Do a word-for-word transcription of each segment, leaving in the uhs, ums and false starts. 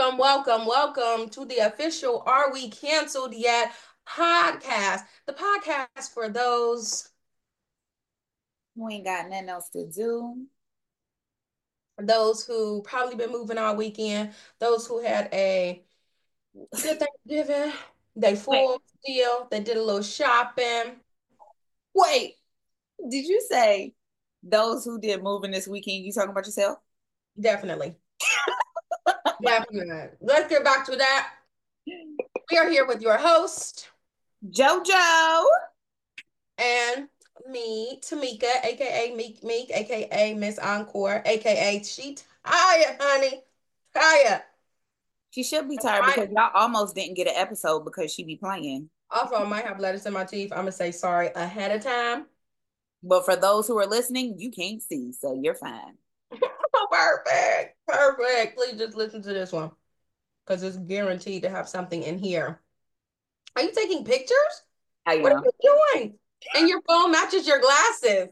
Welcome, welcome, welcome to the official Are We Canceled Yet podcast. The podcast for those who ain't got nothing else to do. those who probably been moving all weekend, those who had a good Thanksgiving, they Wait, full still, they did a little shopping. wait. Did you say those who did moving this weekend? You talking about yourself? Definitely, definitely. Let's get back to that. We are here with your host JoJo. and me, Tamika, aka Meek Meek, aka Miss Encore, aka She Tired, honey. Tired. She should be tired I because y'all almost didn't get an episode because she be playing. also I might have lettuce in my teeth. I'm gonna say sorry ahead of time. But for those who are listening, you can't see, so you're fine. Perfect. Perfect. Please just listen to this one. Because it's guaranteed to have something in here. Are you taking pictures? I What are am. you doing? And your phone matches your glasses.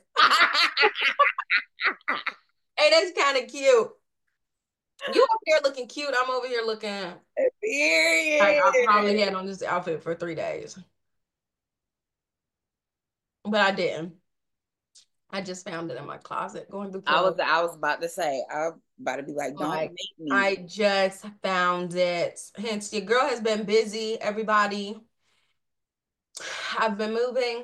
Hey, that's kind of cute. You over here looking cute. I'm over here looking like I probably Period. had on this outfit for three days. But I didn't. I just found it in my closet going through I was clothes. I was about to say, I was about to be like, don't Like, make me. I just found it. Hence, your girl has been busy, everybody. I've been moving,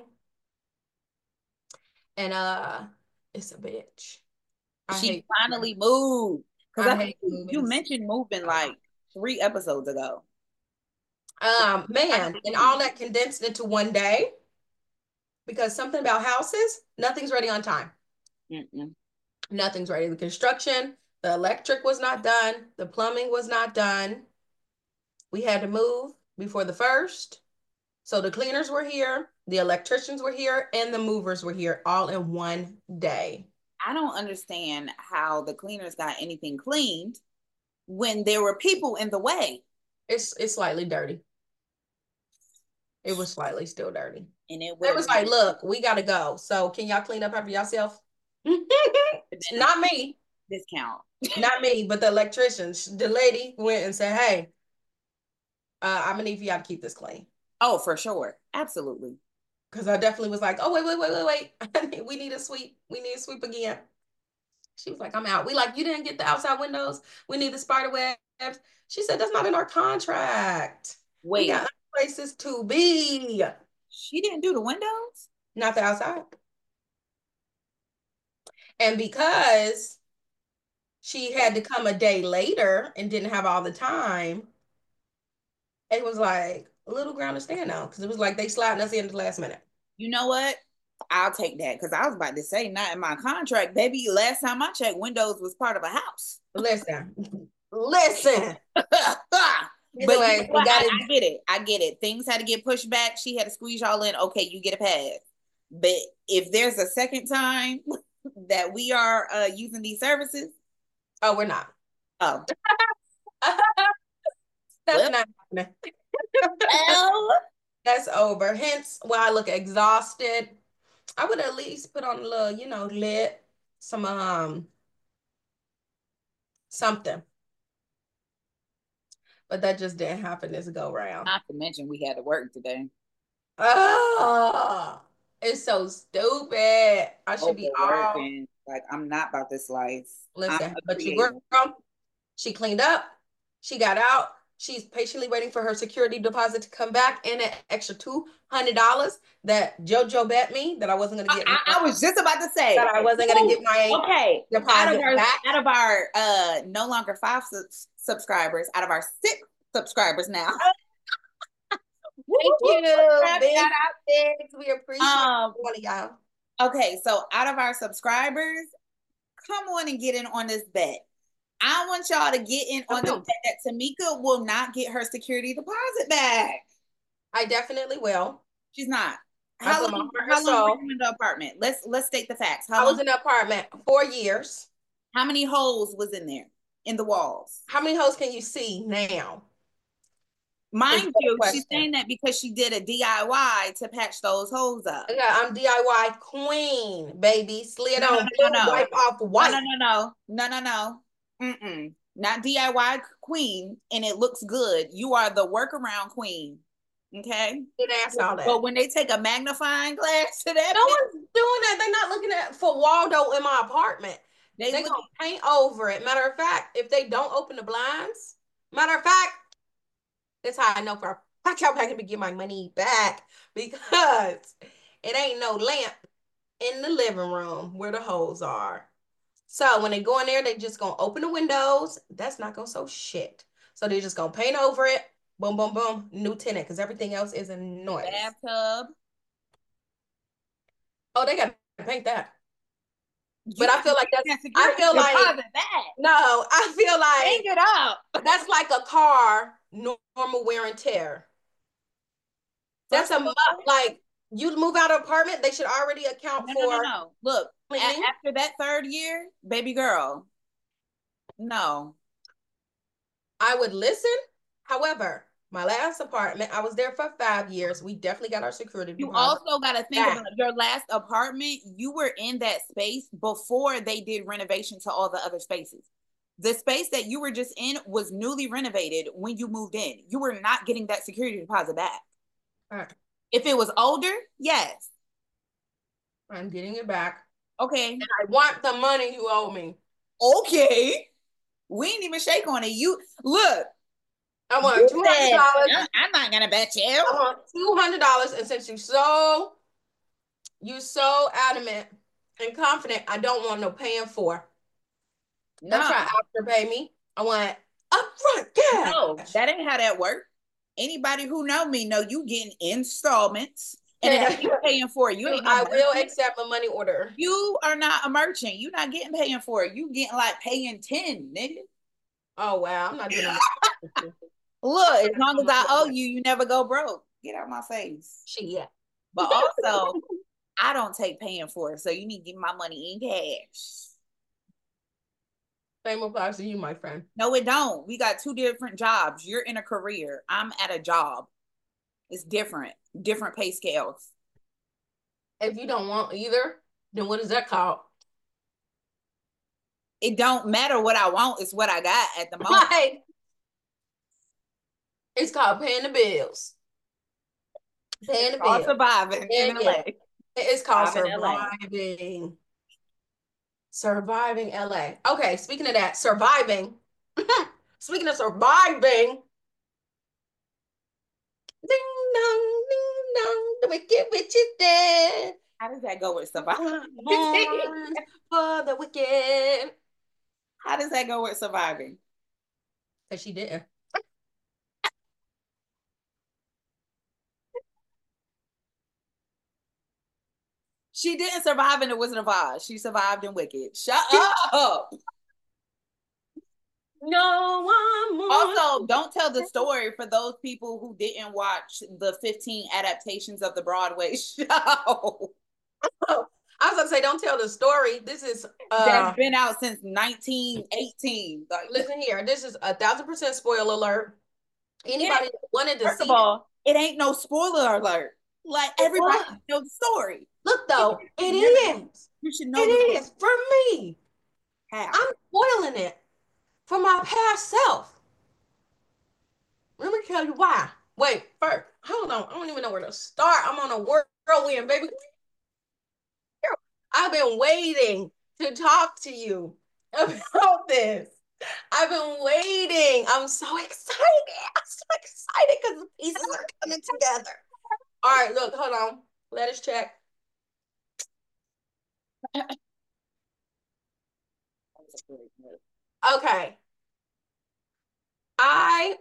and uh, it's a bitch. I She hate, finally moved. Because I I think hate you, you moving so mentioned moving much. like three episodes ago. Um, man, Finally and all moved. that condensed into one day because something about houses, nothing's ready on time. Mm-mm. Nothing's ready. The construction, the electric was not done, the plumbing was not done. We had to move before the first. So the cleaners were here, the electricians were here, and the movers were here all in one day. I don't understand how the cleaners got anything cleaned when there were people in the way. It's it's slightly dirty. It was slightly still dirty. And it would They have was like, been look, we gotta go. So can y'all clean up after yourself? been a Not me. discount. Not me, but the electricians. The lady went and said, hey, uh, I'm gonna need for y'all to keep this clean. Oh, for sure. Absolutely. Because I definitely was like, oh, wait, wait, wait, wait, wait. We need a sweep. We need a sweep again. She was like, I'm out. We like, you didn't get the outside windows. We need the spider webs. She said, that's not in our contract. We got Wait, other places to be. she didn't do the windows? Not the outside. And because she had to come a day later and didn't have all the time, it was like a little ground to stand on because it was like they sliding us in at the last minute. You know what? I'll take that because I was about to say, not in my contract, baby. Last time I checked, windows was part of a house. Listen, listen. But you know Anyways, we what? got I, it. I get it. I get it. Things had to get pushed back. She had to squeeze y'all in. Okay, you get a pass. But if there's a second time that we are uh, using these services, Oh, we're not. oh, That's well, not happening. well, That's over. Hence why I look exhausted. I would at least put on a little, you know, lit, some um something. But that just didn't happen this go round. not to mention we had to work today. Oh, it's so stupid. I should be all Overworking. Like, I'm not about this life. I'm listen, a but you creative. girl, she cleaned up, she got out, she's patiently waiting for her security deposit to come back and an extra two hundred dollars that JoJo bet me that I wasn't gonna I, get I, my I was just about to that say, I wasn't gonna get my okay, out of deposit our back. out of our uh no longer five subs- subscribers, out of our six subscribers now. Thank you, Shout big out. six. We appreciate Um, one of y'all. okay, so out of our subscribers, come on and get in on this bet. I want y'all to get in on this bet that Tamika will not get her security deposit back. I definitely will. She's not. I How put my long? heart and How long were soul. you in the apartment? Let's let's state the facts. How I was long? in the apartment four years. How many holes was in there in the walls? How many hoes can you see now? Is Mind the you, she's question. saying that because she did a D I Y to patch those holes up. Yeah, I'm D I Y queen, baby. Slid No, no, on no, blue, no, wipe off no, no, white. no, no, no, no, no, no. Mm-mm. not D I Y queen, and it looks good. You are the workaround queen. Okay. Did ask all that. But when they take a magnifying glass to that, no one's doing that. They're not looking at for Waldo in my apartment. They, they gonna paint over it. Matter of fact, if they don't open the blinds, matter of fact, that's how I know for a fact y'all can get my money back, because it ain't no lamp in the living room where the holes are. So when they go in there, they just gonna open the windows. That's not gonna show shit. So they're just gonna paint over it. Boom, boom, boom. New tenant, because everything else is a noise. Bathtub. Oh, they gotta paint that. You but I feel like that's, I feel like, that. no, I feel like, hang it up. That's like a car, normal wear and tear. That's a, like, you move out of apartment, they should already account no, for. No, no, no. Look, a- after that third year, baby girl, no. I would listen. However, my last apartment, I was there for five years. We definitely got our security You deposit. also got to think back. About your last apartment. You were in that space before they did renovation to all the other spaces. The space that you were just in was newly renovated when you moved in. You were not getting that security deposit back. Right. If it was older, yes. I'm getting it back. Okay. And I want the money you owe me. Okay. We ain't even shake on it. You look. I want two hundred dollars. I'm not gonna bet you. I want two hundred dollars, and since you so you so adamant and confident, I don't want no paying for. No. Don't try after pay me. I want upfront cash. No, that ain't how that works. Anybody who know me know you getting installments, and yeah. It ain't paying for it. You ain't. No I will accept a money order. You are not a merchant. You're not getting paying for it. You getting like paying ten, nigga. Oh wow, I'm not doing that. Look, as long as I owe you, you never go broke. Get out of my face. She yeah. But also, I don't take paying for it, so you need to give my money in cash. Same applies to you, my friend. No, it don't. We got two different jobs. You're in a career. I'm at a job. It's different. Different pay scales. If you don't want either, then what is that called? It don't matter what I want. It's what I got at the moment. Right. It's called paying the bills. Paying it's the bills. Surviving yeah, in L A. It's called surviving. Surviving L A. Okay, speaking of that, surviving. Speaking of surviving. Ding dong, ding dong, the wicked witch is dead. How does that go with surviving? For the wicked. How does that go with surviving? Because she didn't. She didn't survive in The Wizard of Oz. She survived in Wicked. Shut up. No one more. Also, don't tell the story for those people who didn't watch the fifteen adaptations of the Broadway show. Oh, I was going to say, don't tell the story. This is uh, that's been out since nineteen eighteen. Like, listen here, this is a thousand percent spoiler alert. Anybody that wanted to first see of all, it, it ain't no spoiler alert. Like everybody knows the story. Look though, it is. You should know it is for me. How? I'm spoiling it for my past self. Let me tell you why. Wait, first, hold on. I don't even know where to start. I'm on a whirlwind, baby. I've been waiting to talk to you about this. I've been waiting. I'm so excited. I'm so excited because the pieces are coming together. All right, look, hold on. Let us check. Okay. I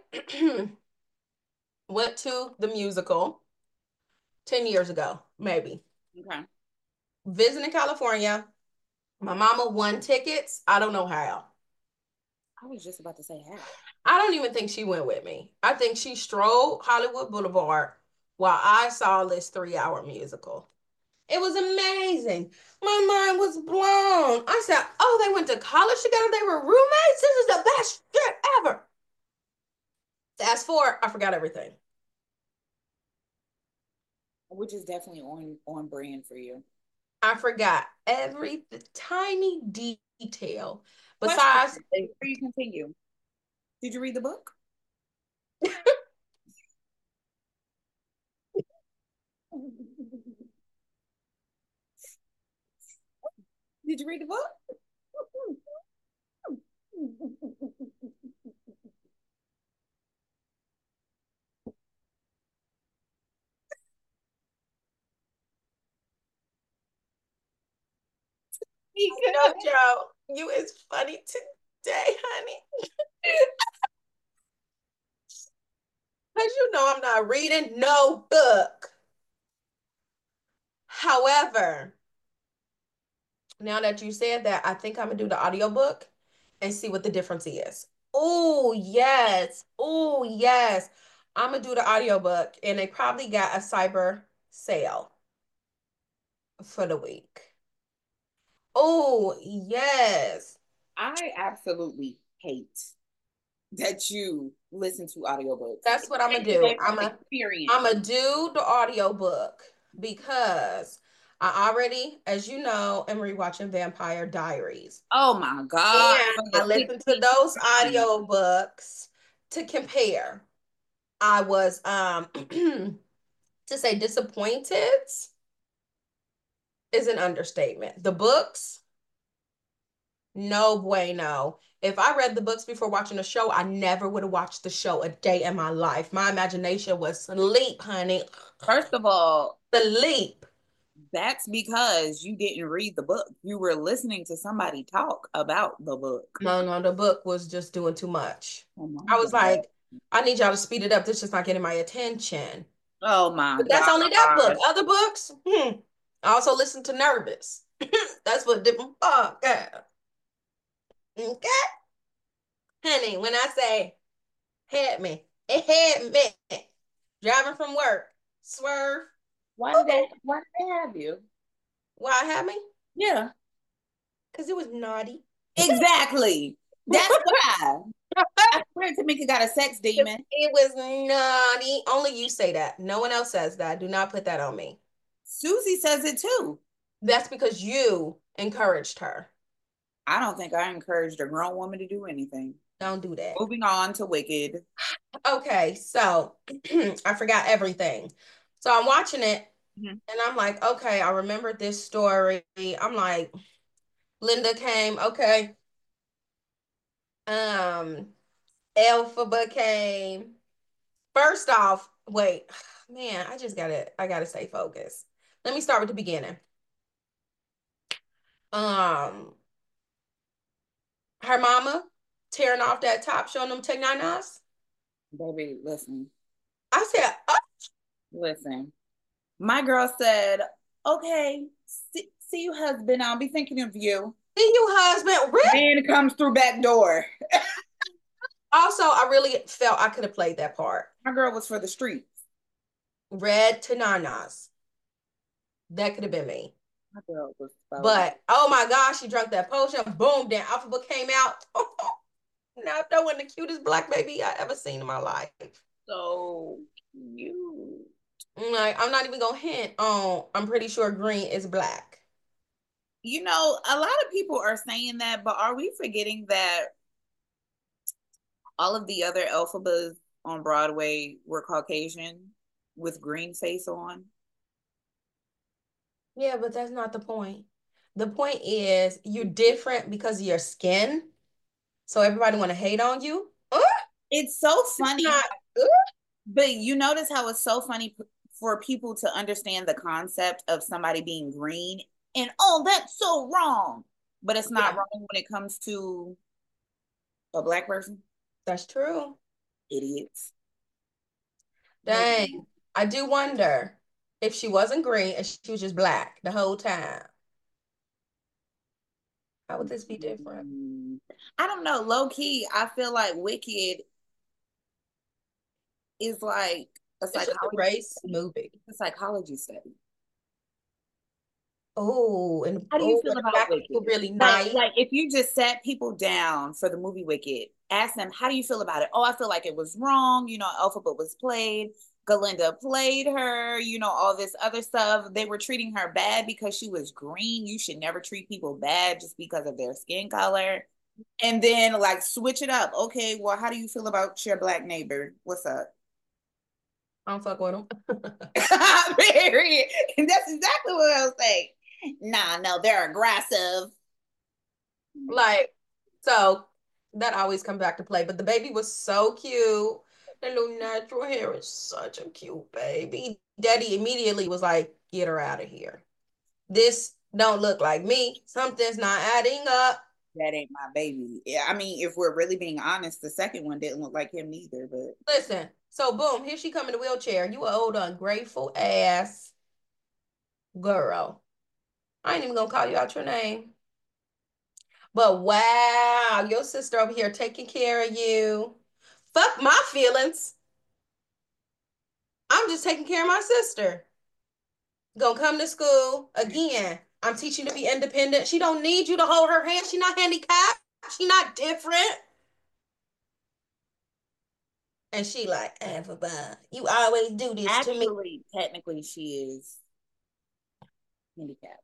went to the musical ten years ago, maybe. Okay. Visiting California. My mama won tickets. I don't know how. I was just about to say how. I don't even think she went with me. I think she strolled Hollywood Boulevard while I saw this three-hour musical. It was amazing. My mind was blown. I said, oh, they went to college together. They were roommates. This is the best trip ever. Fast forward, I forgot everything. Which is definitely on, on brand for you. I forgot every tiny detail. Besides, before you continue, Did you read the book? Did you read the book? No joke. You is funny today, honey. Because you know I'm not reading no book. However, now that you said that, I think I'm gonna do the audiobook and see what the difference is. Oh, yes. Oh, yes. I'm gonna do the audiobook and they probably got a cyber sale for the week. Oh, yes. I absolutely hate that you listen to audiobooks. That's what I'm gonna do. I'm gonna experience. I'm gonna do the audiobook because I already, as you know, am rewatching Vampire Diaries. Oh my God. And I listened to those audiobooks to compare. I was um to say disappointed is an understatement. The books, no bueno. If I read the books before watching the show, I never would have watched the show a day in my life. My imagination was sleep, honey. First of all, Sleep. that's because you didn't read the book. You were listening to somebody talk about the book. No, no, the book was just doing too much. Oh my I was God. like, I need y'all to speed it up. This is just not getting my attention. Oh my But that's God. only that book. Other books, hmm. I also listen to Nervous. That's what different. Oh, God. Okay. Honey, when I say had me, it had me. Driving from work. Swerve. Why did they why did they have you? Why had me? Yeah. Because it was naughty. Exactly. That's why. I swear Tamika got a sex demon. It was naughty. Only you say that. No one else says that. Do not put that on me. Susie says it too. That's because you encouraged her. I don't think I encouraged a grown woman to do anything. Don't do that. Moving on to Wicked. Okay, so I forgot everything. So I'm watching it Mhm. and I'm like, okay, I remember this story. I'm like, Linda came, okay. Um, Elphaba came. First off, wait, man, I just gotta, I gotta stay focused. Let me start with the beginning. Um, her mama tearing off that top, showing them Tech Nine Us. Baby, listen. I said, oh. Listen. My girl said, okay, see, see you, husband. I'll be thinking of you. See you, husband. Really? Man comes through back door. Also, I really felt I could have played that part. My girl was for the streets. Red to nanas. That could have been me. My girl was so But oh my gosh, she drank that potion. Boom, then Alphaba came out. Now that was the cutest black baby I ever seen in my life. so cute. Like, I'm not even gonna hint on. I'm pretty sure green is black. You know, a lot of people are saying that, but are we forgetting that all of the other Elphabas on Broadway were Caucasian with green face on? Yeah, but that's not the point. The point is you're different because of your skin. So everybody want to hate on you. Uh, It's so funny, not, uh, but you notice how it's so funny for people to understand the concept of somebody being green and oh, that's so wrong. But it's not yeah, wrong when it comes to a black person. that's true. Idiots. Dang. I do wonder if she wasn't green and she was just black the whole time. How would this be different? I don't know. Low key, I feel like Wicked is like a It's just a psychology race study. movie. A psychology study. Oh, and How do you oh, feel the about black Wicked? people really Like, nice. like if you just sat people down for the movie Wicked, ask them, how do you feel about it? Oh, I feel like it was wrong. You know, Alphabet was played. Galinda played her, you know, all this other stuff. They were treating her bad because she was green. You should never treat people bad just because of their skin color. And then like switch it up. Okay, well, how do you feel about your black neighbor? What's up? I don't fuck with them. Period. And that's exactly what I was saying. Nah, no, they're aggressive. Like, so that always comes back to play. But the baby was so cute. The little natural hair is such a cute baby. Daddy immediately was like, get her out of here. This don't look like me. Something's not adding up. That ain't my baby. Yeah, I mean, if we're really being honest, the second one didn't look like him neither. But Listen, so boom, here she come in the wheelchair. You old ungrateful ass girl. I ain't even gonna call you out your name. But wow, your sister over here taking care of you. Fuck my feelings. I'm just taking care of my sister. Gonna come to school again. I'm teaching to be independent. She don't need you to hold her hand. She not handicapped. She not different. And she like, Alphabet, you always do this to me. actually, technically, she is handicapped.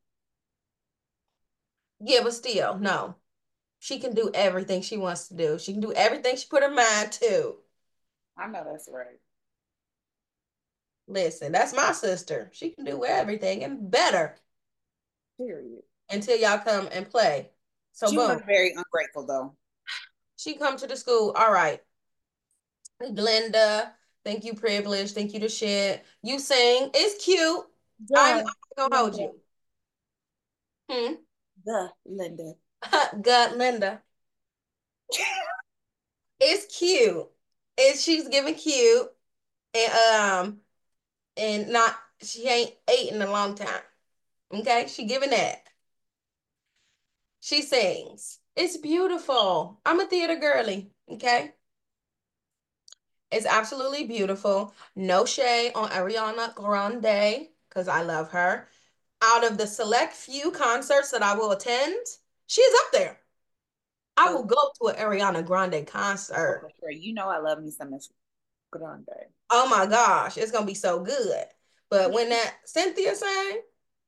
Yeah, but still, no. She can do everything she wants to do. She can do everything she put her mind to. I know that's right. Listen, that's my sister. She can do everything and better Period. until y'all come and play. So She was boom, very ungrateful though. she come to the school. All right, Glenda, think you privileged, think you the shit. You sing, it's cute. I'm, The I'm gonna hold Linda. you. Hmm. The Linda. God, Linda. It's cute. It's she's giving cute and um and not she ain't ate in a long time. Okay, she giving that. She sings. It's beautiful. I'm a theater girly. Okay. It's absolutely beautiful. No shade on Ariana Grande because I love her. Out of the select few concerts that I will attend, she's up there. I will Oh, go to an Ariana Grande oh, for concert. sure. You know I love me some Miss Grande. Oh my gosh, it's gonna be so good. But when that Cynthia sang,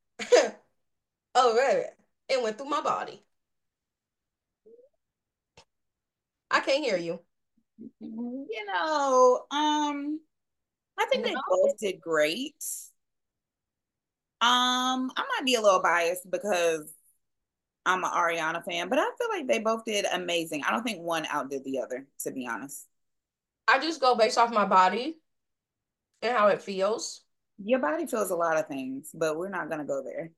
oh baby, it went through my body. I can't hear you. You know, um, I think No, they both did great. Um, I might be a little biased because I'm an Ariana fan, but I feel like they both did amazing. I don't think one outdid the other, to be honest. I just go based off my body and how it feels. Your body feels a lot of things, but we're not gonna go there.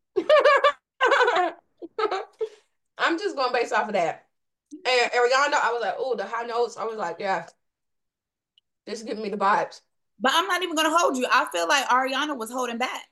I'm just going based off of that. And Ariana, I was like, oh, the high notes. I was like, yeah, this is giving me the vibes. But I'm not even gonna hold you. I feel like Ariana was holding back.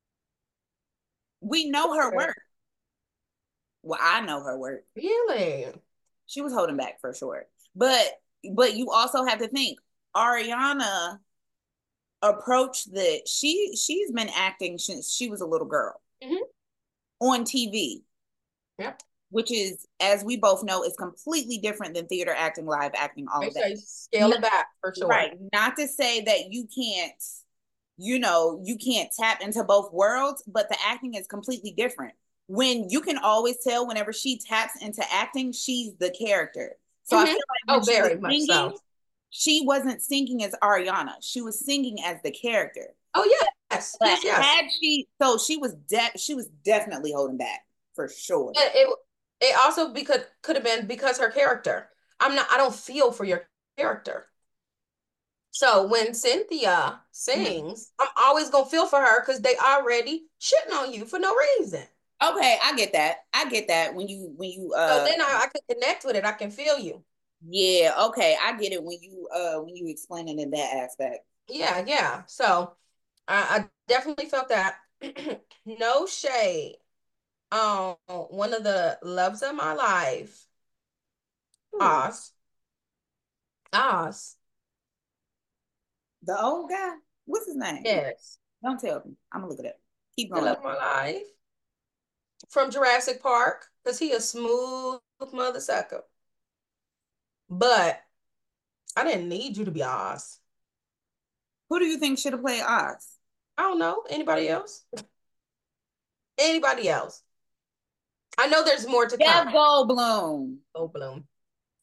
We know her work. Well, I know her work. Really? She was holding back for sure. But but you also have to think Ariana approached the she she's been acting since she was a little girl Mm-hmm. on T V, Yep. which is, as we both know, is completely different than theater acting, live acting, all They of that. say scale Not, it back for sure. right. Not to say that you can't, you know, you can't tap into both worlds, but the acting is completely different. When you can always tell whenever she taps into acting, she's the character. So I Mm-hmm. feel like when Oh, she was very much singing, so. she wasn't singing as Ariana. She was singing as the character. Oh, yes. But Yes, yes. had she, so she was de- she was definitely holding back for sure. It, it, it also because could have been because her character. I'm not, I don't feel for your character. So when Cynthia Mm. sings, I'm always gonna feel for her because they already shitting on you for no reason. Okay, I get that. I get that when you when you So uh then I, I could connect with it. I can feel you. yeah, okay, I get it when you uh when you explain it in that aspect. Yeah, yeah. So I, I definitely felt that. No shade. Um, one of the loves of my life, Ooh, Oz. Oz. the old guy, what's his name? Yes. Don't tell me. I'm gonna look it up. Keep The going. love of my life. From Jurassic Park, because he a smooth mother sucker. But I didn't need you to be Oz. Who do you think should have played Oz? I don't know. Anybody else? Anybody else? I know there's more to come. Jeff Goldblum. Oh, Bloom.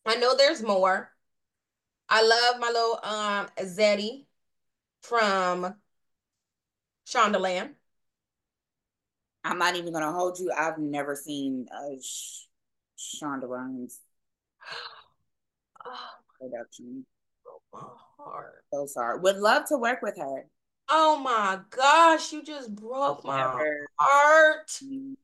I know there's more. I love my little um Zeddy from Shondaland. I'm not even gonna hold you. I've never seen uh, Sh- Shonda Rhimes Oh, production. my heart. So sorry. Would love to work with her. Oh my gosh, you just broke my Never. heart.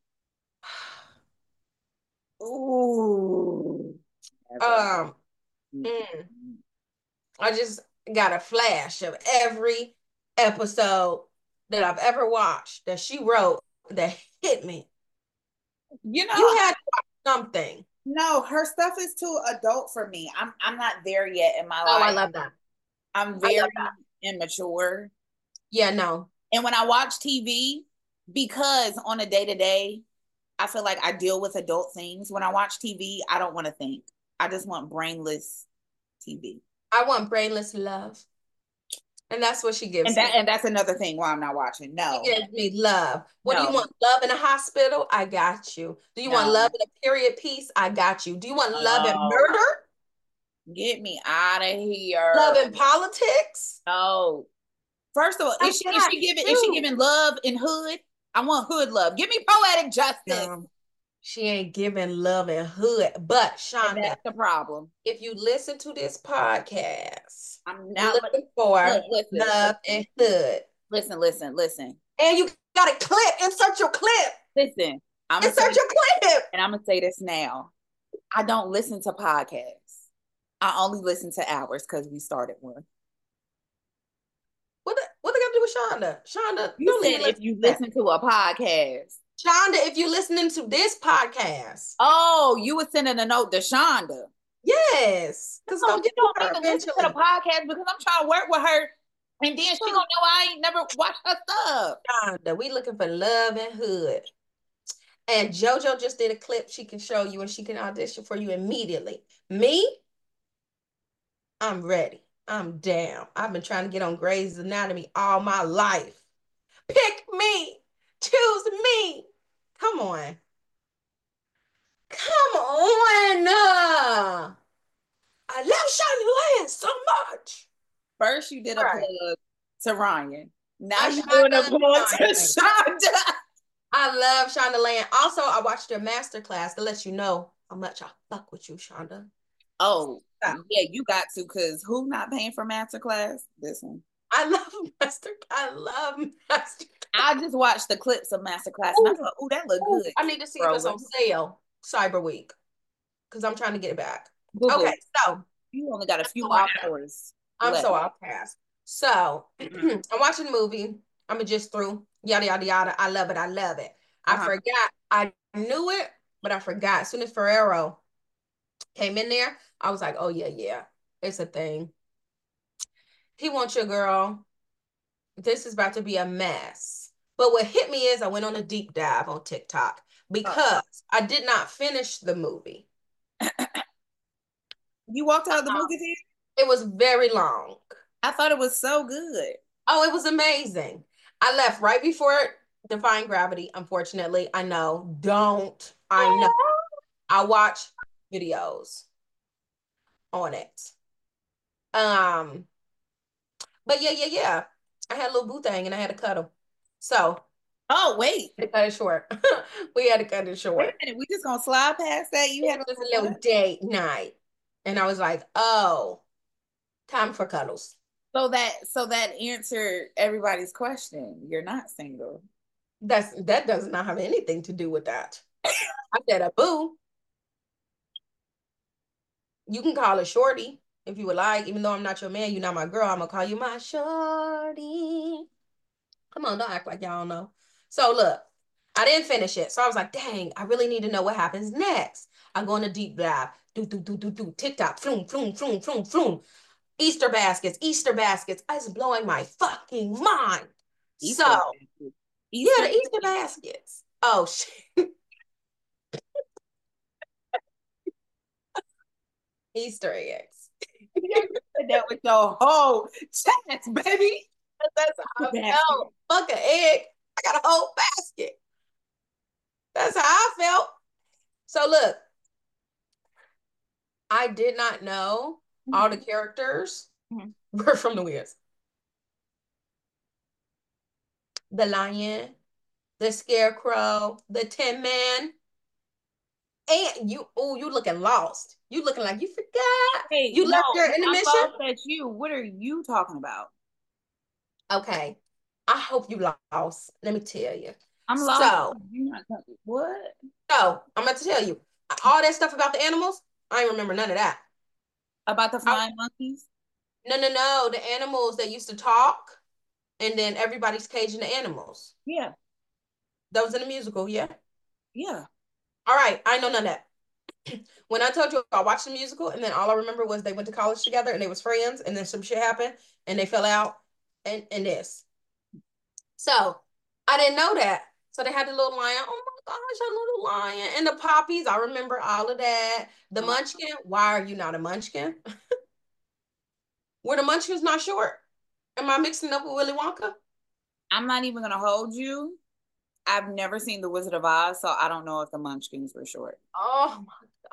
Ooh. Never. Um, mm, I just got a flash of every episode that I've ever watched that she wrote that hit me. You know, You had to watch something. no, her stuff is too adult for me. I'm I'm not there yet in my Oh, I life. love that. I'm I very love that. immature. Yeah, no. And when I watch T V, because on a day to day, I feel like I deal with adult things. When I watch T V, I don't want to think. I just want brainless T V. I want brainless love. And that's what she And gives that me. and that's another thing why I'm not watching. She No, gives me love. What do you no, want? Love in a hospital? I got you. Do you want love no, in a period piece? I got you. Do you want love in no. murder? Get me out of Love here. in politics? No. First of all, I is she is got she giving is she you. giving love in hood? I want hood love. Give me poetic justice. No, she ain't giving love in hood. But And Shonda, that's the problem. if you listen to this podcast, I'm you're not looking look, for listen, love and hood. listen, listen, listen, And you got a clip. Insert your clip. listen. I'm gonna Insert say your clip. and I'm gonna say this now. I don't listen to podcasts. I only listen to ours because we started one. What the, what they got to do with Shonda? Shonda, You don't said even if listen to you that. listen to a podcast. Shonda, if you're listening to this podcast, Oh, you were sending a note to Shonda. yes, because it's No, gonna you get to don't her need to listen to the eventually. podcast because I'm trying to work with her. And then she gonna know I ain't never watched her stuff. Shonda, we looking for love and hood. And JoJo just did a clip she can show you and she can audition for you immediately. Me, I'm ready. I'm down. I've been trying to get on Grey's Anatomy all my life. Pick me. Choose me. Come on. Come on. Uh, I love Shonda Land so much. First, you did a All plug right. to Ryan. Now I you're I doing a love plug to Shonda. Shonda. I love Shonda Land. Also, I watched your master class to let you know how much I fuck with you, Shonda. Oh, Stop. yeah, you got to, because who not paying for masterclass? This one. I love master. I love master. I just watched the clips of masterclass and I Ooh, thought, oh, that looked ooh. good. I need to see if it's Scrolling. on sale Cyber Week because I'm trying to get it back. Google. Okay, so You only got a few so hours I'm left. so outcast. So I'm watching the movie. I'm just through yada yada yada. I love it. I love it. I Uh-huh. forgot. I knew it, but I forgot. As soon as Ferrero came in there, I was like, oh yeah, yeah, it's a thing. He wants your girl. This is about to be a mess. But what hit me is I went on a deep dive on TikTok Uh, because I did not finish the movie. you walked out of the movie theater? It was very long. I thought it was so good. Oh, it was amazing. I left right before Defying Gravity, unfortunately. I know. Don't. I know. I watch videos on it. Um, but yeah, yeah, yeah. I had a little boo thing and I had to cut him. So Oh, wait. we had to cut it short. We had to cut it Wait short. a minute. We just gonna slide past that. You It had a was little a little what? date night. And I was like, oh, time for cuddles. So that so that answered everybody's question. You're not single. That's that does not have anything to do with that. I said a boo. You can call it shorty if you would like. Even though I'm not your man, you're not my girl. I'm gonna call you my shorty. Come on, don't act like y'all don't know. So look, I didn't finish it. So I was like, dang, I really need to know what happens next. I go on a deep dive. Do, do, do, do, do. TikTok. Floom, floom, floom, floom, floom. Easter baskets, Easter baskets. It's blowing my fucking mind. So, Easter. yeah, Easter. the Easter baskets. Oh, shit. Easter eggs. You said that with your whole chest, baby. That's how I Basket. felt. Fuck an egg. I got a whole basket. That's how I felt. So look, I did not know all the Mm-hmm. characters Mm-hmm. were from The Wiz. The Lion, the Scarecrow, the Tin Man, and you. Oh, you looking lost. You looking like you forgot. Hey, You no, left your I'm intermission. lost at you. What are you talking about? Okay. I hope you lost. Let me tell you. I'm lost. So, You're not talking. What? so I'm about to tell you all that stuff about the animals. I ain't remember none of that. About the I, flying monkeys? no, no, no. The animals that used to talk, and then everybody's caging the animals. Yeah, That was in the musical, yeah. yeah. All right, I know none of that. When I told you I watched the musical, and then all I remember was they went to college together and they was friends, and then some shit happened and they fell out, and and this. So I didn't know that. So they had the little lion. Oh my gosh, a little lion. And the poppies. I remember all of that. The Uh, munchkin. Why are you not a munchkin? Were the munchkins not short? Am I mixing up with Willy Wonka? I'm not even gonna hold you. I've never seen The Wizard of Oz, so I don't know if the Munchkins were short. Oh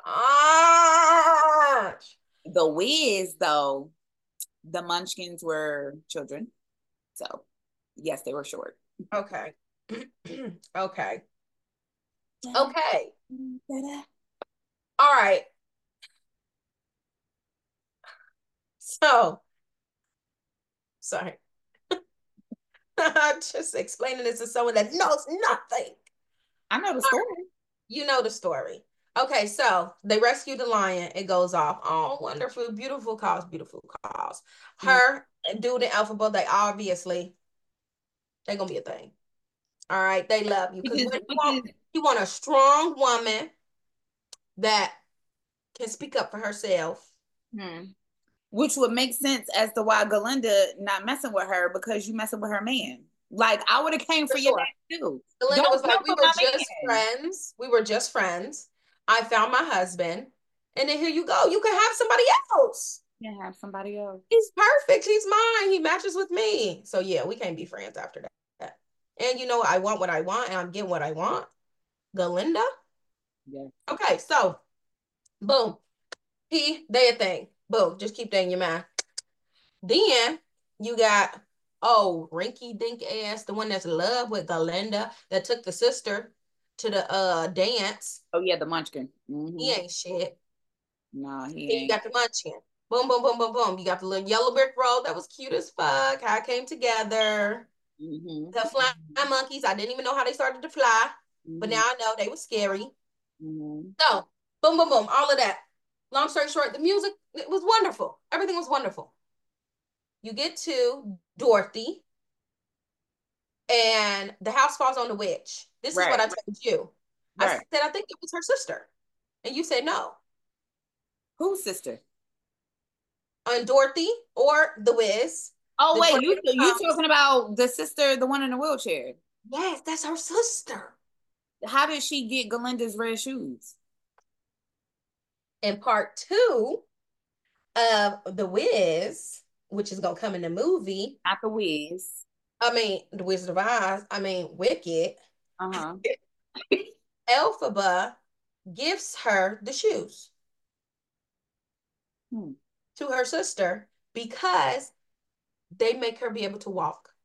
my gosh. The Wiz, though, the Munchkins were children, so yes, they were short. Okay. Okay. Okay. All right. So, sorry. I'm just explaining this to someone that knows nothing. I know the story. You know the story. Okay, so they rescue the lion. It goes off. Oh, wonderful, beautiful cause, beautiful cause. Mm. Her and dude in Alphabet, they obviously they're gonna be a thing. All right, they love you because Because what you want, because you want a strong woman that can speak up for herself. hmm, which would make sense as to why Galinda not messing with her because you messing with her man. Like I would have came For for your sure. dad too. Belinda Don't was come like, we for were my just man. friends. We were just friends. I found my husband, and then here you go. You can have somebody else. You can have somebody else. He's perfect. He's mine. He matches with me. So yeah, we can't be friends after that. And you know, I want what I want, and I'm getting what I want. Galinda. Yeah. Okay, so boom, he they a thing. Boom, just keep that in your mind. Then you got oh Rinky Dink ass, the one that's in love with Galinda that took the sister to the uh dance. Oh yeah, the Munchkin. He Mm-hmm. ain't shit. Nah, he Then you ain't. got the Munchkin. Boom, boom, boom, boom, boom. You got the little yellow brick road that was cute as fuck. How it came together. Mm-hmm. The flying monkeys, I didn't even know how they started to fly, but Mm-hmm. now I know they were scary. Mm-hmm. So, boom, boom, boom, all of that. Long story short, the music, it was wonderful. Everything was wonderful. You get to Dorothy, and the house falls on the witch. This is what Right. I told you. I Right. said, I think it was her sister. And you said no. Whose sister? On Dorothy or the Wiz, Oh the wait, tornado you you comes. talking about the sister, the one in the wheelchair? Yes, that's her sister. How did she get Galinda's red shoes? In part two of The Wiz, which is gonna come in the movie, Not the Wiz. I mean, The Wizard of Oz, I mean, Wicked, Uh huh. Elphaba gives her the shoes Hmm. to her sister because they make her be able to walk.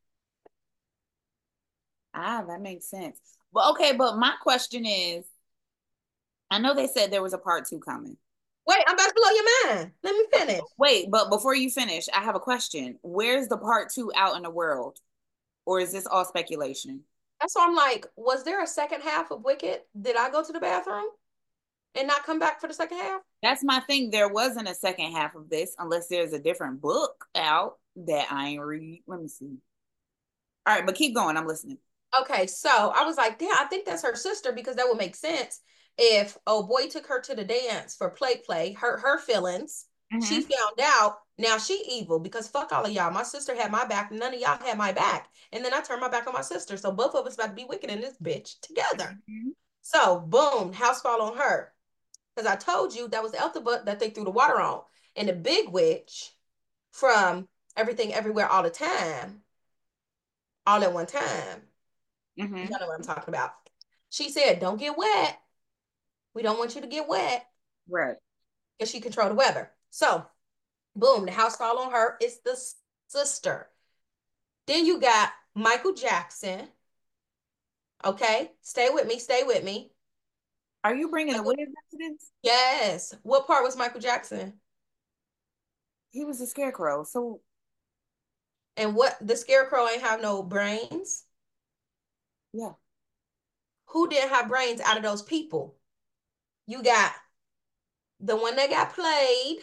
Ah, that makes sense. But okay, but my question is, I know they said there was a part two coming. Wait, I'm about to blow your mind. Let me finish. Wait, but before you finish, I have a question. Where's the part two out in the world? Or is this all speculation? That's why I'm like, was there a second half of Wicked? Did I go to the bathroom and not come back for the second half? That's my thing. There wasn't a second half of this unless there's a different book out that I ain't read. Let me see. All right, but keep going. I'm listening. Okay, so I was like, damn, I think that's her sister because that would make sense if oh boy took her to the dance for play play, hurt her feelings. She Mm-hmm. found out now she evil because fuck all of y'all. My sister had my back, none of y'all had my back. And then I turned my back on my sister. So both of us about to be wicked in this bitch together. Mm-hmm. So boom, house fall on her. Because I told you that was Elphaba that they threw the water on. And the big witch from Everything Everywhere All the Time, all at one time. Mm-hmm. Y'all know what I'm talking about. She said, don't get wet. We don't want you to get wet. Right. because she controlled the weather. So, boom, the house fall on her. It's the sister. Then you got Michael Jackson. Okay, stay with me, stay with me. Are you bringing the Wiz into this? Yes. What part was Michael Jackson? He was a scarecrow. So, And what the scarecrow ain't have no brains? yeah. Who didn't have brains out of those people? You got the one that got played.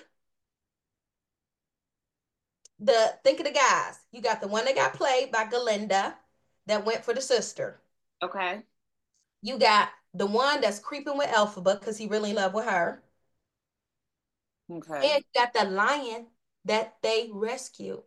The think of the guys. You got the one that got played by Galinda that went for the sister. Okay. You got the one that's creeping with Elphaba because he really in love with her. Okay. And you got the lion that they rescue.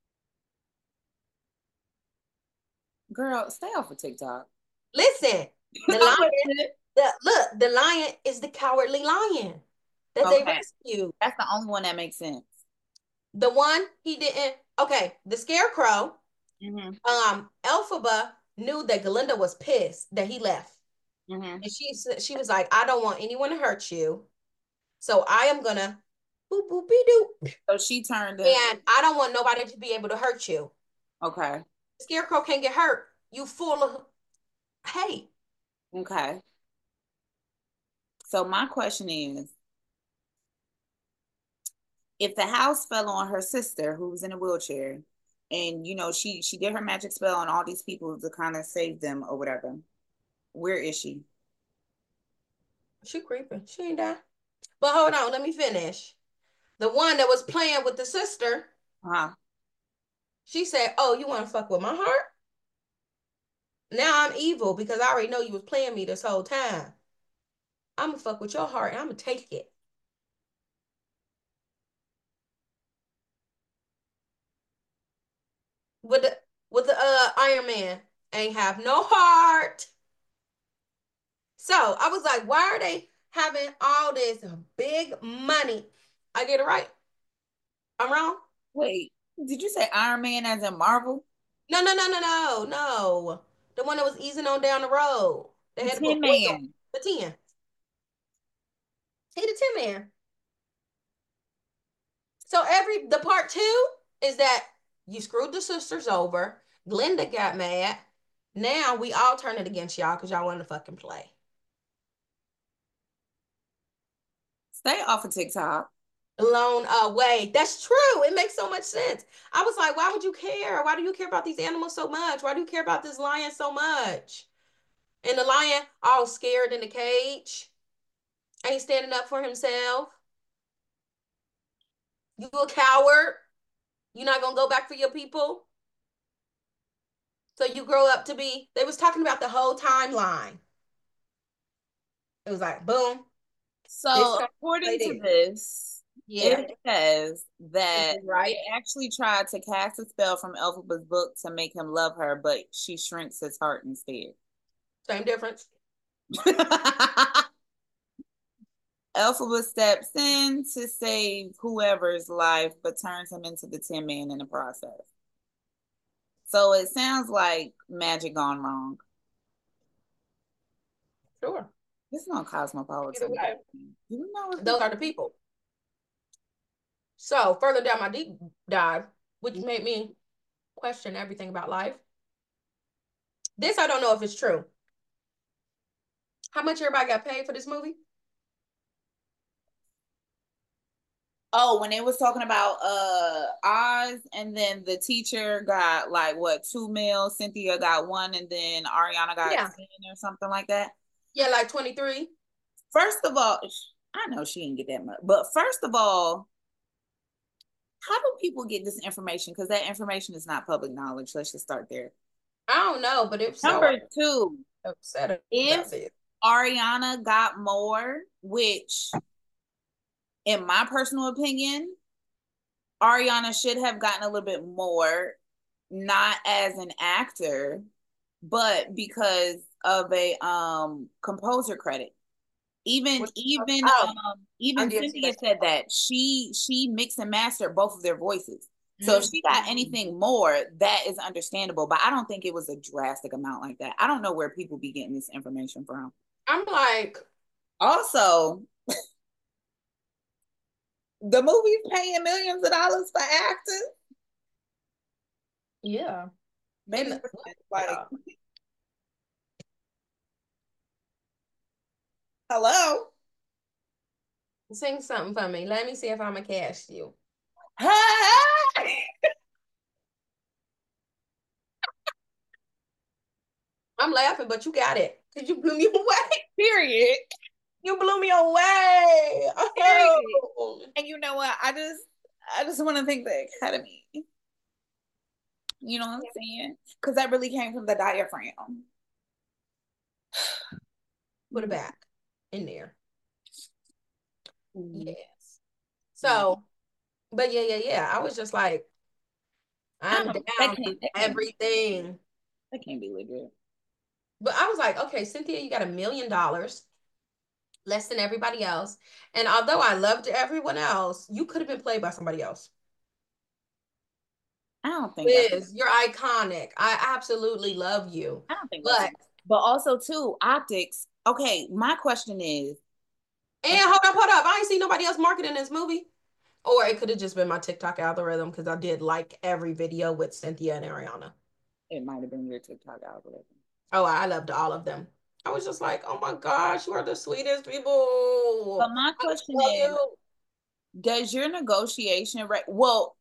Girl, stay off of TikTok. Listen, the lion, the look, the lion is the cowardly lion that they Okay. rescued. That's the only one that makes sense. The one he didn't, okay, the scarecrow, Mm-hmm. um, Elphaba knew that Galinda was pissed that he left. Mm-hmm. And she said she was like, I don't want anyone to hurt you. So I am gonna boop boop be doop. So she turned in. And I don't want nobody to be able to hurt you. Okay. The scarecrow can't get hurt. You full of hate. Okay. So my question is, if the house fell on her sister who's in a wheelchair, and you know she she did her magic spell on all these people to kind of save them or whatever, where is she? She creeping. She ain't die. But hold on, let me finish. The one that was playing with the sister, Uh-huh. she said, oh, you want to fuck with my heart? Now I'm evil because I already know you was playing me this whole time. I'm gonna fuck with your heart and I'm gonna take it. With the with the uh Iron Man ain't have no heart. So I was like, why are they having all this big money? I get it right. I'm wrong. Wait, did you say Iron Man as in Marvel? No, no, no, no, no, no. The one that was easing on down the road. They The had to put Tin points on Man. the ten. He the ten man. So every the part two is that you screwed the sisters over. Glinda got mad. Now we all turn it against y'all because y'all want to fucking play. Stay off of TikTok. Blown away. That's true. It makes so much sense. I was like, why would you care? Why do you care about these animals so much? Why do you care about this lion so much? And the lion all scared in the cage, ain't standing up for himself. You a coward. You're not gonna go back for your people. So you grow up to be, they was talking about the whole timeline. It was like, boom, this So time according they to did. this, Yeah, it says this that is right. they actually tried to cast a spell from Elphaba's book to make him love her, but she shrinks his heart instead. Same difference. Elphaba steps in to save whoever's life, but turns him into the Tin Man in the process. So it sounds like magic gone wrong. Sure. It's not Either cosmopolitan. way, Do you know what those are the people. So further down my deep dive, which made me question everything about life. This I don't know if it's true. How much everybody got paid for this movie? Oh, when they was talking about uh Oz, and then the teacher got like what two mil, Cynthia got one, and then Ariana got Yeah. ten or something like that. Yeah, like twenty-three. First of all, I know she didn't get that much, but first of all, how do people get this information? Because that information is not public knowledge. Let's just start there. I don't know, but if so, Number two, I'm upset if about this. Ariana got more, which in my personal opinion, Ariana should have gotten a little bit more, not as an actor, but because of a um composer credit. Even Which, even oh, um I even did see Cynthia that. said that she she mixed and mastered both of their voices. So if Mhm. she got anything more, that is understandable. But I don't think it was a drastic amount like that. I don't know where people be getting this information from. I'm like, Also, The movie's paying millions of dollars for actors. Yeah. Maybe And like, yeah. hello. Sing something for me. Let me see if I'm gonna catch you. Hey! I'm laughing, but you got it. Cause you blew me away. Period. You blew me away. Period. Oh. And you know what? I just I just want to thank the Academy. You know what I'm saying? Because that really came from the diaphragm. Put it back in there. Mm-hmm. Yes. So, but yeah, yeah, yeah. I was just like, I I'm don't, that down for can't that can't be everything. that can't be legit. But I was like, okay, Cynthia, you got a million dollars, less than everybody else. And although I loved everyone else, you could have been played by somebody else. I don't think that's Liz, you're iconic. I absolutely love you. I don't think that's But but also too, optics. Okay, my question is, and hold up, hold up. I ain't seen nobody else marketing this movie. Or it could have just been my TikTok algorithm because I did like every video with Cynthia and Ariana. it might have been your TikTok algorithm. Oh, I loved all of them. I was just like, oh my gosh, you are the sweetest people. But my I question love is, you. does your negotiation rate well,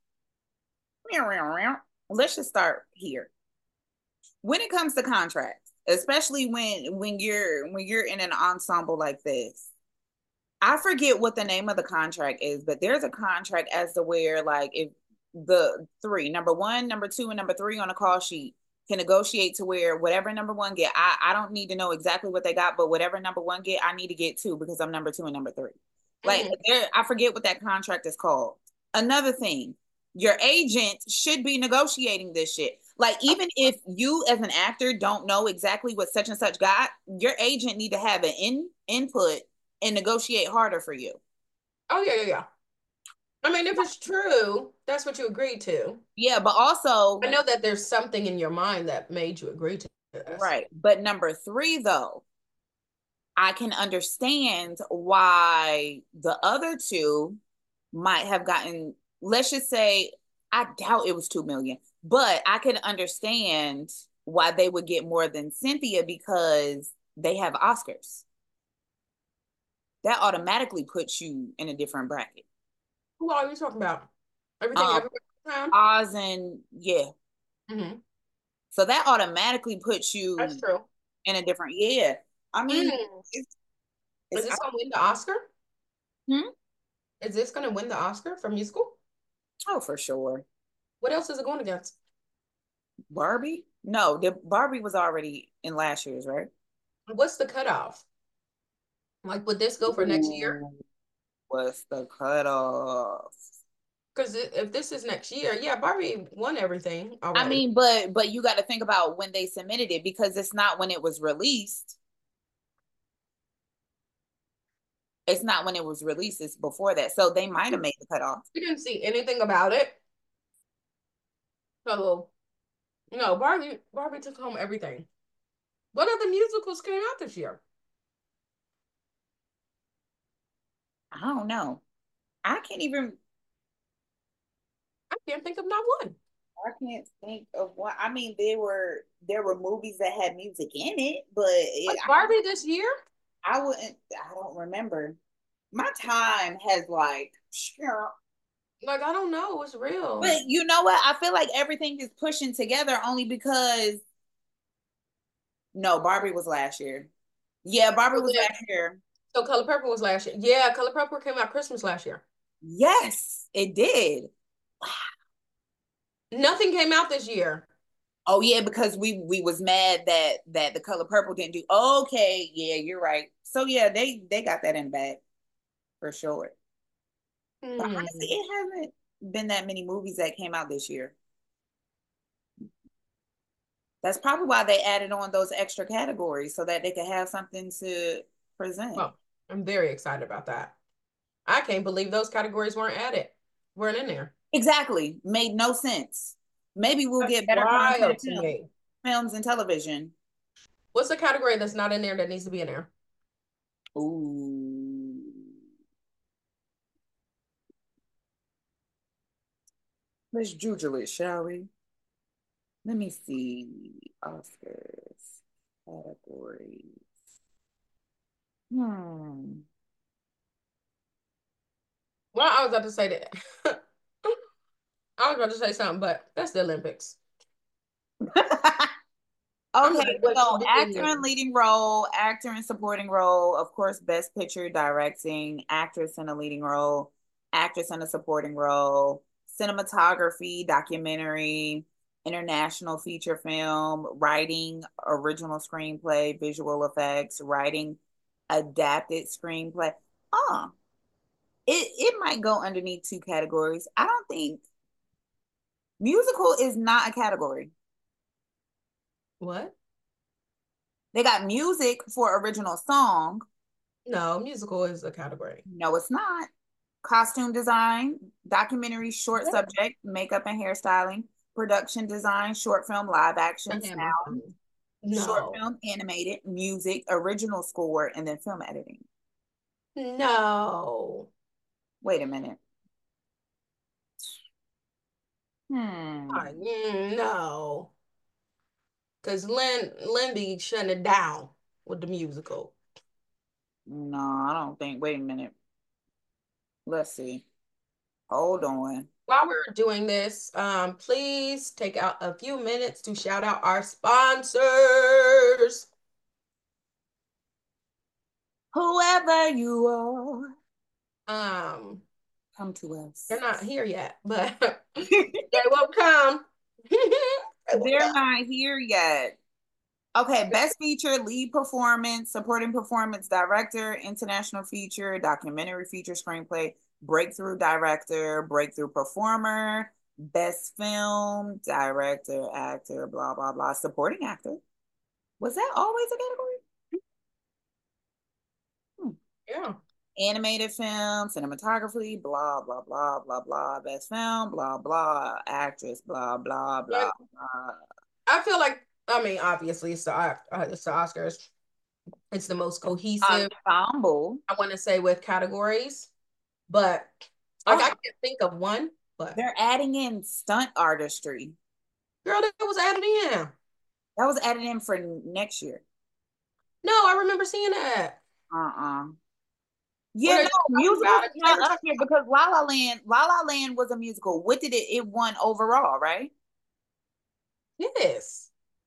let's just start here. When it comes to contracts, especially when when you're when you're in an ensemble like this, I forget what the name of the contract is, but there's a contract as to where like if the three, number one, number two, and number three on a call sheet can negotiate to where whatever number one get, I, I don't need to know exactly what they got, but whatever number one get, I need to get two because I'm number two and number three. Like Mhm. there, I forget what that contract is called. Another thing, your agent should be negotiating this shit. Like even if you as an actor don't know exactly what such and such got, your agent need to have an in input and negotiate harder for you. Oh, yeah, yeah, yeah. I mean, if it's true, that's what you agreed to. Yeah, but also I know that there's something in your mind that made you agree to this. right. But number three, though, I can understand why the other two might have gotten, let's just say, I doubt it was two million, but I can understand why they would get more than Cynthia because they have Oscars. That automatically puts you in a different bracket. Who are you talking about? Everything, Um, everywhere, time? Oz and yeah. Mm-hmm. So that automatically puts That's you true. in a different, yeah. I mean, Mm. it's, Is it's this gonna win the Oscar? hmm? Is this gonna win the Oscar for musical? Oh, for sure. What else is it going against? Barbie? No, the Barbie was already in last year's, right? What's the cutoff? Like, would this go for next year? Ooh, what's the cutoff? Because if this is next year, yeah, Barbie won everything I already. mean, but but you got to think about when they submitted it because it's not when it was released. It's not when it was released, it's before that. So they might have made the cutoff. We didn't see anything about it. So, no, Barbie, Barbie took home everything. What other musicals came out this year? I don't know. I can't even I can't think of not one. I can't think of what. I mean, there were there were movies that had music in it, but it, Was Barbie this year? I, I wouldn't. I don't remember. My time has like, Like, I don't know. It's real. but you know what? I feel like everything is pushing together only because no, Barbie was last year. Yeah, Barbie So was then, last year. so Color Purple was last year. Yeah, Color Purple came out Christmas last year. Yes, it did. Nothing came out this year. Oh yeah, because we we was mad that that the color purple didn't do. Okay, yeah, you're right. So yeah, they they got that in the bag for sure. But honestly, Hmm. it hasn't been that many movies that came out this year. That's probably why they added on those extra categories so that they could have something to present. Well, I'm very excited about that. I can't believe those categories weren't added, weren't in there. Exactly. Made no sense. Maybe we'll That's get better content wild to film, me. films and television. What's the category that's not in there that needs to be in there? Ooh. Let's juggle it, shall we? Let me see. Oscars categories. Hmm. Well, I was about to say that. I was about to say something, but that's the Olympics. I'm Okay, like, what so you doing actor here? in leading role, actor in supporting role, of course, best picture, directing, actress in a leading role, actress in a supporting role, cinematography, documentary, international feature film, writing, original screenplay, visual effects, writing, adapted screenplay. Huh. It it might go underneath two categories. I don't think musical is not a category. What? They got music for original song. No, musical is a category. No, it's not. Costume design, documentary, short What? subject, makeup and hairstyling, production design, short film, live action, I have my sound, phone. short No. film, animated, music, original score, and then film editing. No. Wait a minute. Hmm. I- mm, no. Because Lynn, Lynn be shutting it down with the musical. No, I don't think. Wait a minute. Let's see. Hold on. While we're doing this, um, please take out a few minutes to shout out our sponsors. Whoever you are, Um, come to they're us. not here yet, but they will come. They will They're come. not here yet. Okay, best feature, lead performance, supporting performance, director, international feature, documentary feature, screenplay, breakthrough director, breakthrough performer, best film, director, actor, blah, blah, blah, supporting actor. Was that always a category? Hmm. Yeah. Animated film, cinematography, blah, blah, blah, blah, blah, best film, blah, blah, actress, blah, blah, blah, But blah. I feel like, I mean, obviously it's the, uh, it's the Oscars. It's the most cohesive, Ensemble. I want to say, with categories. But like I Oh, can't think of one, but they're adding in stunt artistry. girl, that was added in. That was added in for next year. No, I remember seeing that. Uh-uh. Were Yeah, they no, just talking about musicals it? is They not were up talking here because La La Land, La La Land was a musical. What did it? It won overall, right? about, yes.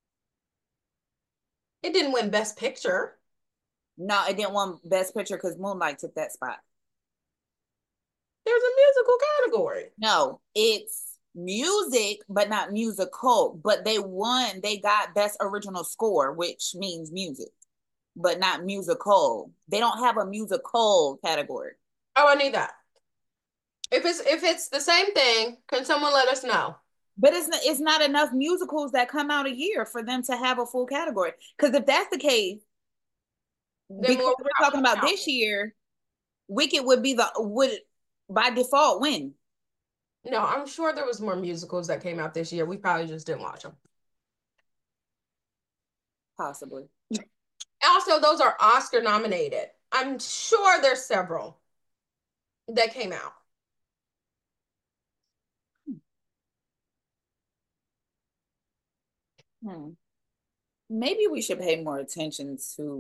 It didn't win Best Picture. No, it didn't win Best Picture because Moonlight took that spot. There's a musical category. No, it's music, but not musical. But they won. They got Best Original Score, which means music, but not musical. They don't have a musical category. Oh, I need that. If it's if it's the same thing, can someone let us know? But it's not, it's not enough musicals that come out a year for them to have a full category. Because if that's the case, Then because we'll we're count. talking about count. this year, Wicked would be the would by default win. No, I'm sure there was more musicals that came out this year. We probably just didn't watch them. Possibly. Also, those are Oscar nominated. I'm sure there's several that came out. Hmm. Maybe we should pay more attention to.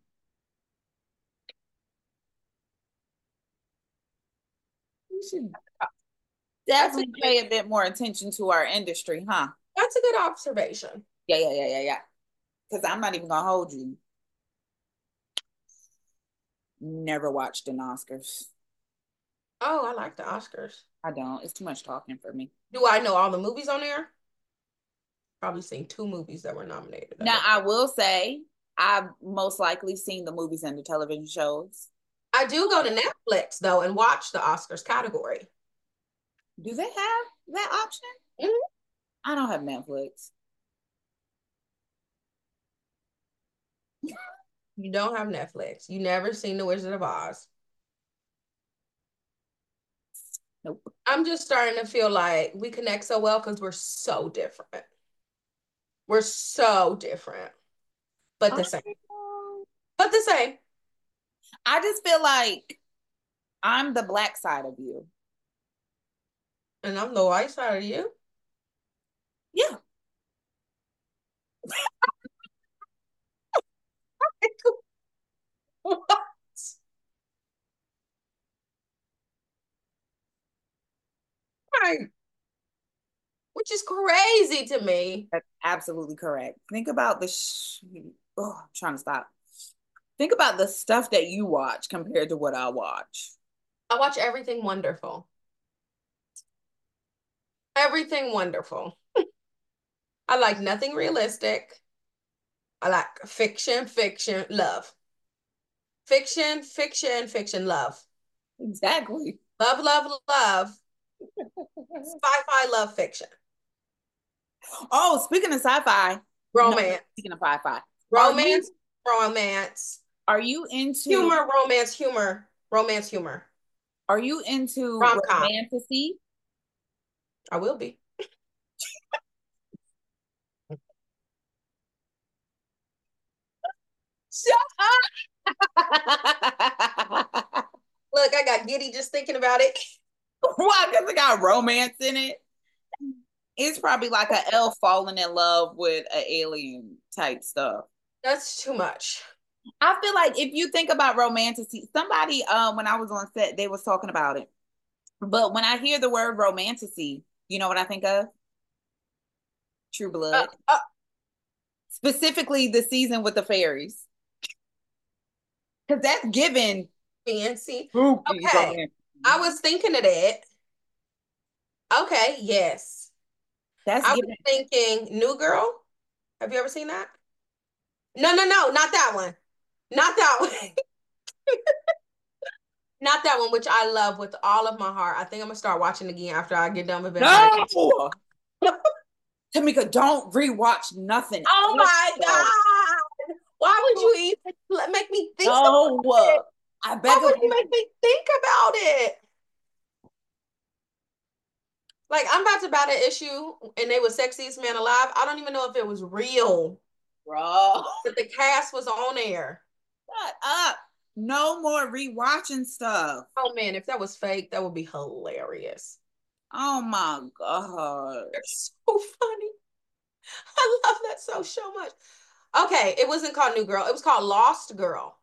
We should That's a definitely good, pay a bit more attention to our industry, huh? that's a good observation. Yeah, yeah, yeah, yeah, yeah. Because I'm not even gonna hold you. Never watched an Oscars. Oh, I like the Oscars. I don't. It's too much talking for me. Do I know all the movies on there? Probably seen two movies that were nominated. I Now don't. I will say I've most likely seen the movies and the television shows. I do go to Netflix though and watch the Oscars category. Do they have that option? Mhm. I don't have Netflix. You don't have Netflix. You never seen The Wizard of Oz. Nope. I'm just starting to feel like we connect so well because we're so different. We're so different, but the same. Um, But the same. I just feel like I'm the black side of you. And I'm the white side of you. Yeah. What? Right. Which is crazy to me. That's absolutely correct. Think about the sh- oh, I'm trying to stop. Think about the stuff that you watch compared to what I watch. I watch Everything Wonderful. Everything Wonderful. I like nothing realistic. I like fiction, fiction, love. Fiction, fiction, fiction, love. Exactly. Love, love, love. Sci-fi, love, fiction. Oh, speaking of sci-fi, no, Romance. speaking of sci-fi, are you Romance, romance. are you into Humor, romance, humor. Romance, humor. are you into Rom-com. romantasy? I will be. Look, I got giddy just thinking about it. Why? Because it got romance in it. It's probably like an elf falling in love with an alien type stuff. That's too much. I feel like if you think about romantasy, somebody um when I was on set, they was talking about it. But when I hear the word romantasy, you know what I think of? True Uh, Blood. uh, Specifically the season with the fairies. Because that's given fancy. spooky Okay. romance. I was thinking of that. Okay, yes. That's I was given. thinking New Girl. Have you ever seen that? No, no, no, not that one. Not that one. Not that one, which I love with all of my heart. I think I'm gonna start watching again after I get done with Vampire. No! Tamika, don't rewatch nothing. Oh my God. Why would you even make me think No, about it? I Why beg of would you you. make me think about it? Like I'm about to bat an issue and they were sexiest man alive. I don't even know if it was real, Bro, but the cast was on air. shut up. No more rewatching stuff. Oh man, if that was fake, that would be hilarious. Oh my god. They're so funny. I love that so so much. Okay, it wasn't called New Girl. It was called Lost Girl.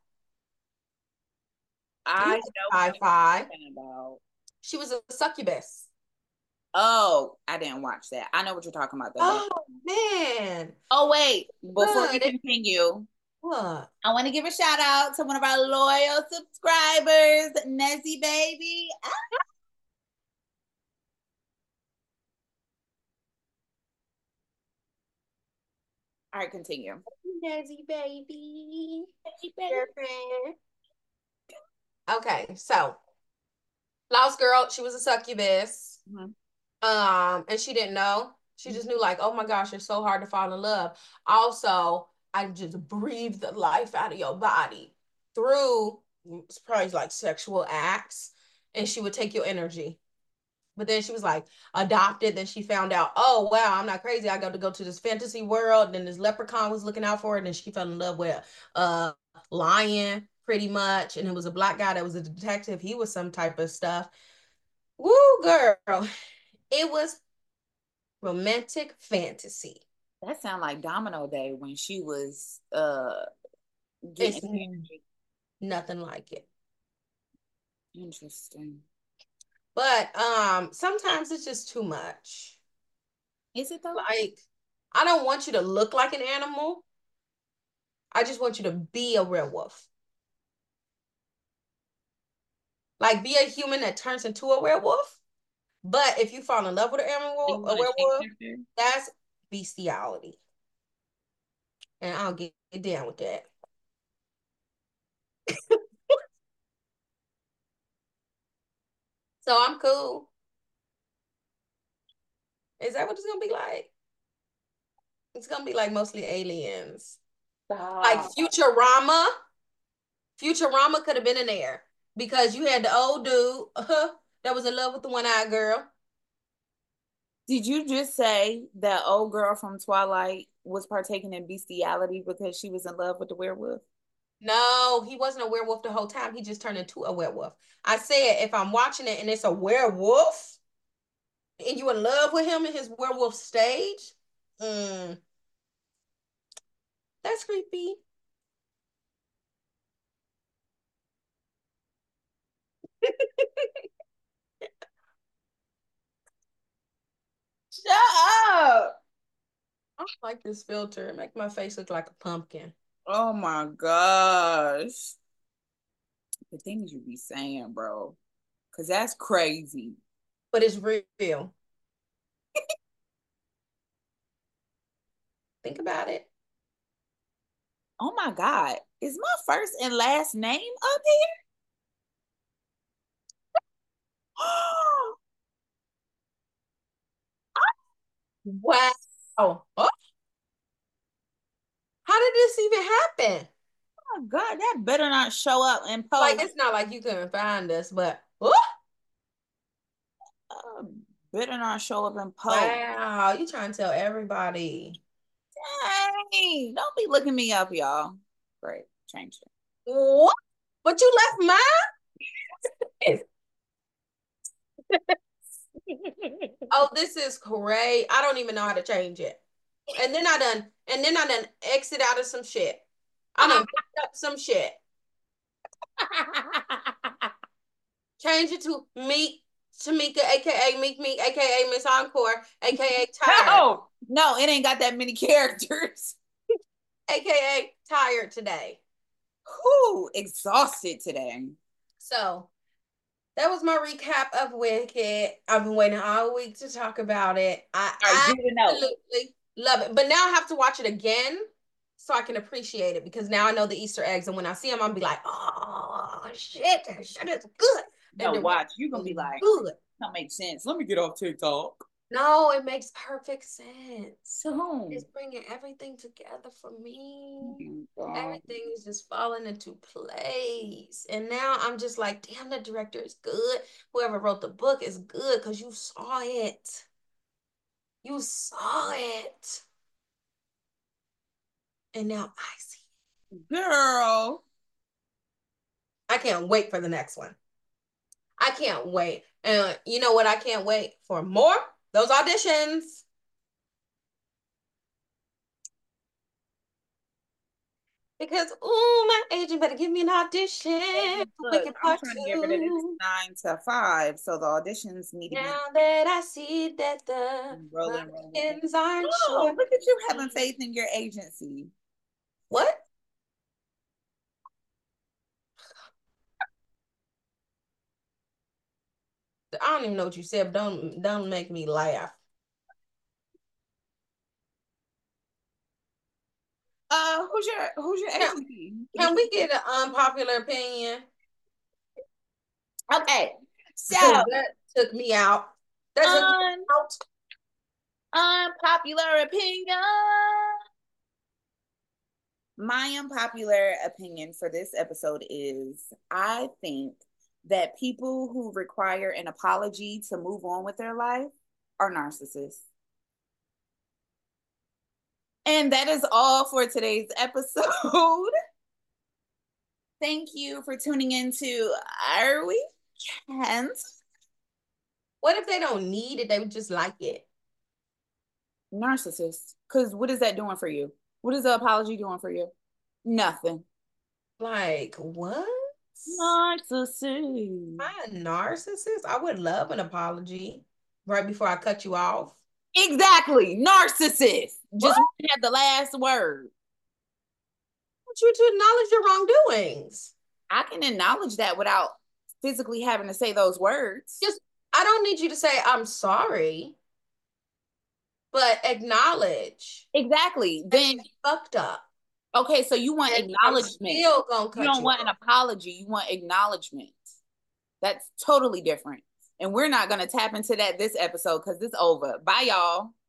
You I know know what sci-fi. you're talking about. She was a succubus. Oh, I didn't watch that. I know what you're talking about though, but Oh man. oh wait, before we Good. continue, What? I want to give a shout out to one of our loyal subscribers, Nessie Baby. Ah. All right, continue. Nezzy baby. Nessie Baby. Girlfriend. Okay, so Lost Girl, she was a succubus. Mhm. Um, and she didn't know. She just knew, like, oh my gosh, it's so hard to fall in love. Also, I just breathe the life out of your body through it's probably like sexual acts, and she would take your energy. But then she was like adopted. Then she found out, oh wow, I'm not crazy. I got to go to this fantasy world. And then this leprechaun was looking out for her. And then she fell in love with a lion, pretty much. And it was a black guy that was a detective. He was some type of stuff. Woo, girl. It was romantic fantasy. That sounded like Domino Day when she was uh getting It's nothing like it. interesting. But um, sometimes it's just too much. Is it though? Like, I don't want you to look like an animal. I just want you to be a werewolf. Like, be a human that turns into a werewolf. But if you fall in love with an Do animal, you a want to change werewolf, that? that's bestiality. And I'll get, get down with that. So I'm cool. Is that what it's gonna be like? It's gonna be like mostly aliens. Like Stop. Futurama. Futurama could have been in there because you had the old dude that was in love with the one-eyed girl. Did you just say that old girl from Twilight was partaking in bestiality because she was in love with the werewolf? No, he wasn't a werewolf the whole time. He just turned into a werewolf. I said if I'm watching it and it's a werewolf, And you in love with him in his werewolf stage? Mm, that's creepy. Shut up. I don't like this filter. It make my face look like a pumpkin. Oh my gosh. The things you be saying, bro. Cause that's crazy. But it's real. Think about it. Oh my God. Is my first and last name up here? Wow. Oh, how did this even happen? Oh my God, that better not show up in Like, post. it's not like you couldn't find us, but oh, Uh, better not show up in post. wow, you trying to tell everybody. Dang, don't be looking me up, y'all. Great, change it. What? But you left mine? Oh, this is great. I don't even know how to change it. And then I done, and then I done exit out of some shit. I done picked up some shit. Change it to Meek Tamika, aka Meek Meek, aka Miss Encore, aka Tired, No, no, it ain't got that many characters. aka Tired today. Whew, exhausted today. So that was my recap of Wicked. I've been waiting all week to talk about it. I All right, absolutely love it. But now I have to watch it again so I can appreciate it because now I know the Easter eggs. And when I see them, I'll be like, oh, shit, that shit is good. No, watch. You're going to be like, good. That makes sense. Let me get off TikTok. No, it makes perfect sense. To whom? It's bringing everything together for me. Oh, everything is just falling into place. And now I'm just like, damn, the director is good. Whoever wrote the book is good because you saw it. You saw it. And now I see it. Girl. I can't wait for the next one. I can't wait. And you know what? I can't wait for more? Those auditions. Because, oh, my agent better give me an audition. Look, I'm trying to get rid of this nine to five, so the auditions need to now be. Now that I see that the rolling, rolling. aren't Oh, sure. look at you having faith in your agency. What? I don't even know what you said, but don't don't make me laugh. Uh, who's your who's your Can, agency? can we get an unpopular opinion? Okay, so that took me out. That took un, me out. Unpopular opinion. My unpopular opinion for this episode is I think that people who require an apology to move on with their life are narcissists. And that is all for today's episode. Thank you for tuning into Are We Can't? What if they don't need it? They would just like it. Narcissists. Because what is that doing for you? What is the apology doing for you? Nothing. Like, what? Narcissist. I'm a narcissist? I would love an apology right before I cut you off. Exactly. Narcissist. Just have the last word. I want you to acknowledge your wrongdoings. I can acknowledge that without physically having to say those words. Just, I don't need you to say, I'm sorry, but acknowledge. Exactly. Then fucked up. Okay, so you want and acknowledgement. You don't you want off. An apology. You want acknowledgement. That's totally different. And we're not going to tap into that this episode because it's over. Bye, y'all.